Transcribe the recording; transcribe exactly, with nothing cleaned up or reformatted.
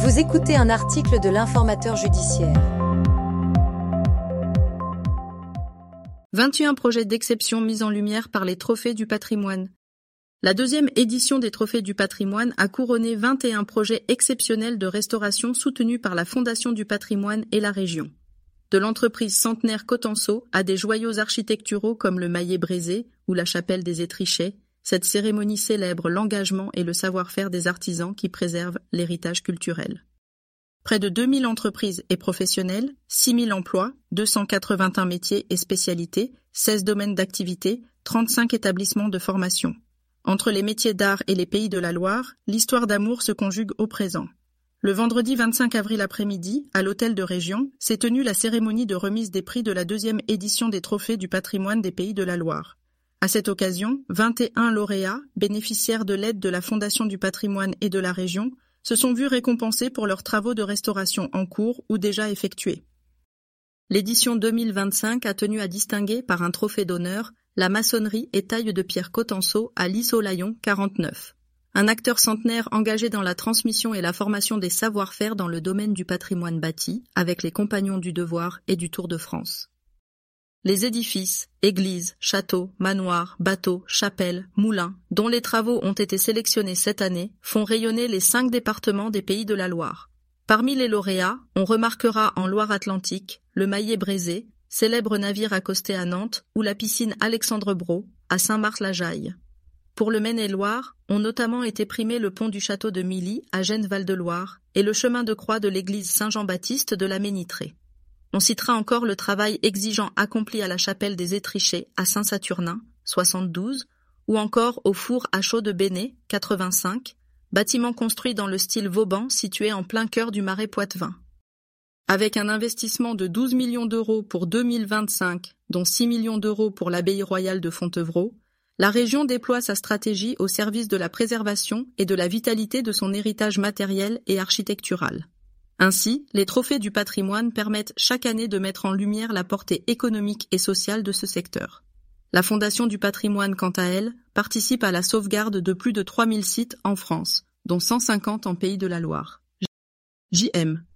Vous écoutez un article de l'Informateur judiciaire. vingt et un projets d'exception mis en lumière par les Trophées du patrimoine. La deuxième édition des Trophées du patrimoine a couronné vingt et un projets exceptionnels de restauration soutenus par la Fondation du patrimoine et la région. De l'entreprise centenaire Cotenso à des joyaux architecturaux comme le Maillet Brézé ou la chapelle des Étrichets, cette cérémonie célèbre l'engagement et le savoir-faire des artisans qui préservent l'héritage culturel. Près de deux mille entreprises et professionnels, six mille emplois, deux cent quatre-vingt-un métiers et spécialités, seize domaines d'activité, trente-cinq établissements de formation. Entre les métiers d'art et les pays de la Loire, l'histoire d'amour se conjugue au présent. Le vendredi vingt-cinq avril après-midi, à l'hôtel de Région, s'est tenue la cérémonie de remise des prix de la deuxième édition des Trophées du patrimoine des pays de la Loire. À cette occasion, vingt et un lauréats, bénéficiaires de l'aide de la Fondation du patrimoine et de la région, se sont vus récompensés pour leurs travaux de restauration en cours ou déjà effectués. L'édition deux mille vingt-cinq a tenu à distinguer par un trophée d'honneur la maçonnerie et taille de pierre Cotenso à Lys-au-Layon quarante-neuf. Un acteur centenaire engagé dans la transmission et la formation des savoir-faire dans le domaine du patrimoine bâti, avec les Compagnons du Devoir et du Tour de France. Les édifices, églises, châteaux, manoirs, bateaux, chapelles, moulins, dont les travaux ont été sélectionnés cette année, font rayonner les cinq départements des Pays de la Loire. Parmi les lauréats, on remarquera en Loire-Atlantique le Maillet Brézé, célèbre navire accosté à Nantes, ou la piscine Alexandre Brault, à Saint-Marc-la-Jaille. Pour le Maine-et-Loire, ont notamment été primés le pont du château de Milly à Gênes-Val-de-Loire et le chemin de croix de l'église Saint-Jean-Baptiste de la Ménitrée. On citera encore le travail exigeant accompli à la chapelle des Étrichets à Saint-Saturnin, soixante-douze, ou encore au four à chaux de Bénet, quatre-vingt-cinq, bâtiment construit dans le style Vauban situé en plein cœur du Marais Poitevin. Avec un investissement de douze millions d'euros pour deux mille vingt-cinq, dont six millions d'euros pour l'abbaye royale de Fontevraud, la région déploie sa stratégie au service de la préservation et de la vitalité de son héritage matériel et architectural. Ainsi, les Trophées du patrimoine permettent chaque année de mettre en lumière la portée économique et sociale de ce secteur. La Fondation du patrimoine, quant à elle, participe à la sauvegarde de plus de trois mille sites en France, dont cent cinquante en Pays de la Loire. J M